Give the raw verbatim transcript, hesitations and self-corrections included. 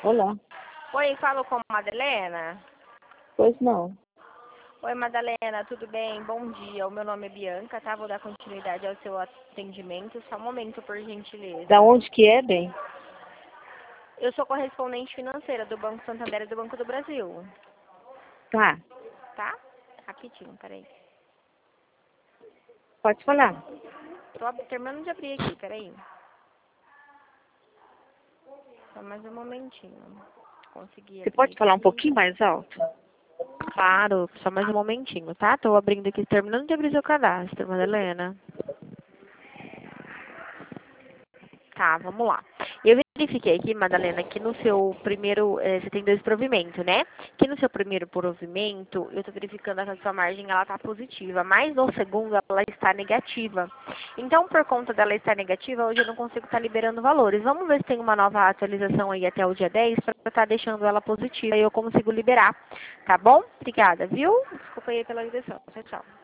Olá. Oi, falo com a Madalena. Pois não. Oi, Madalena, tudo bem? Bom dia. O meu nome é Bianca, tá? Vou dar continuidade ao seu atendimento. Só um momento, por gentileza. Da onde que é, bem? Eu sou correspondente financeira do Banco Santander e do Banco do Brasil. Tá. Tá? Rapidinho, peraí. Pode falar. Tô ab- terminando de abrir aqui, peraí. Só mais um momentinho. Consegui Você abrir pode falar um aqui. pouquinho mais alto? Claro, só mais um momentinho, tá? Tô abrindo aqui, terminando de abrir seu cadastro, Madalena. Tá, vamos lá. Eu verifiquei aqui, Madalena, que no seu primeiro, eh, você tem dois provimentos, né? Que no seu primeiro provimento, eu tô verificando que a sua margem, ela tá positiva, mas no segundo, ela está negativa. Então, por conta dela estar negativa, hoje eu não consigo estar liberando valores. Vamos ver se tem uma nova atualização aí até o dia dez, para estar deixando ela positiva e eu consigo liberar, tá bom? Obrigada, viu? Desculpa aí pela ligação. Tchau, tchau.